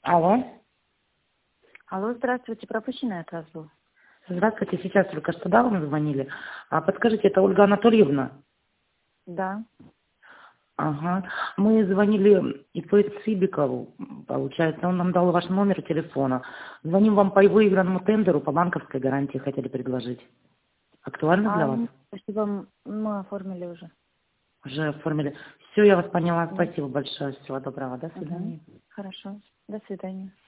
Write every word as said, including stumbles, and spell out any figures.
Алло. Алло, здравствуйте, пропущенный от вас был. Здравствуйте, сейчас только что да, вам звонили. А подскажите, это Ольга Анатольевна? Да. Ага. Мы звонили ИП Цибикову, получается, он нам дал ваш номер телефона. Звоним вам по выигранному тендеру, по банковской гарантии хотели предложить. Актуально для А, вас? ну, спасибо, мы оформили уже. Уже оформили. Все, я вас поняла. Да. Спасибо большое. Всего доброго. До Угу. свидания. Хорошо. До свидания.